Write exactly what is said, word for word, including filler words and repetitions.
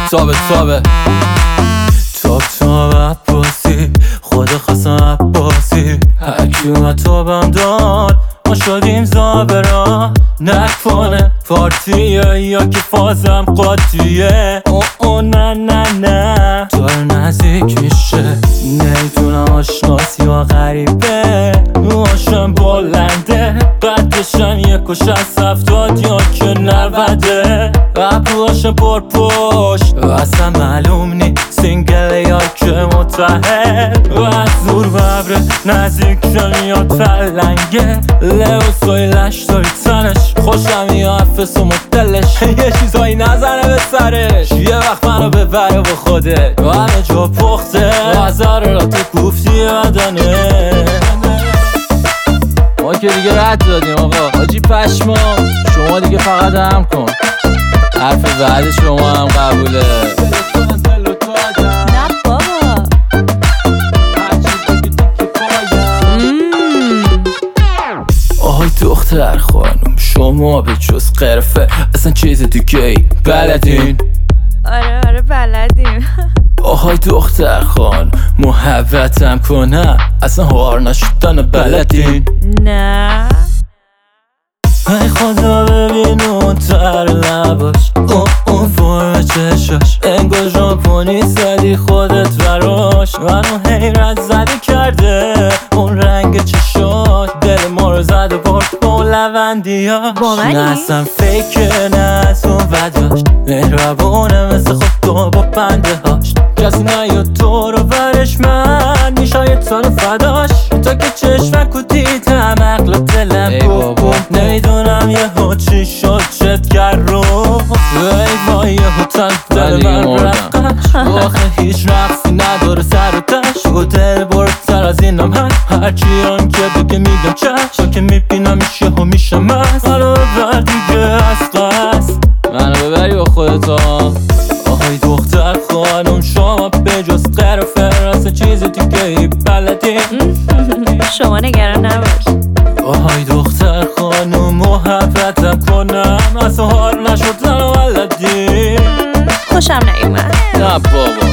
تابه تابه تاب تاب عباسی خود خواستم عباسی هرکی اومد تابم داد ما شدیم زابرا نکنه پارتیه یا که فازم قاطیه او او نه نه نه داره نزدیک میشه نمیتونم آشناسی یا غریبه موهاشم بلنده قدشم یک و شست هفتاد یا که نوده ابروهاشم پر پشت و اصلا معلوم نی سینگل یا که متحد و از زور ببره نزدیک شن یا تلنگه لباسای لشتاری تنش خوشم یا افس و مدلش یه چیزایی نزنه به سرش یه وقت منو ببره با خوده و همه جا پخته و ضرورات گفتی بدنه ما که دیگه رد دادیم آقا حاجی پشما شما دیگه فقط هم کن حرف بعد شما هم قبوله نه بابا آهای دختر خانم شما به جز قرفه اصلا چیز دیگه ای بلدین؟ آره آره بلدیم آهای دختر خان محبتم کنم اصلا هار نشدن بلدین؟ نه ای خدا ببین اون تر لباش اون اون فرم چشاش انگار ژاپنی زدی خودت براش منو حیرت زده کرده اون رنگ چشاش دل ما رو زده برد با لوندیاش با منی؟ نه اصلا فکر نه از اون بداش مهربونه مثل خود تو با بنده هاش کسی نیاد تو رو برش من میشاید تو رو فداش تا که چشمک و دیدم عقل دلم بابا نمیدونم یه ها چی شد چت گر رو ای وای یه ها تن دل من رقش آخه هیچ رقصی نداره سر و تش و دل بردتر از اینم هست هرچی هم که بگه میگم چشم که میبینم میشه ها میشم مست منو ببر دیگه از قصد منو ببری با خودتا آهای دختر خانم شما به جز قرفه اصلا چیز دیگه ای بلدی شما نگران نباش آهای دختر خانم محبتم کنم اصلا حال نشد زن و ولدی خوشم نیومد نه بابا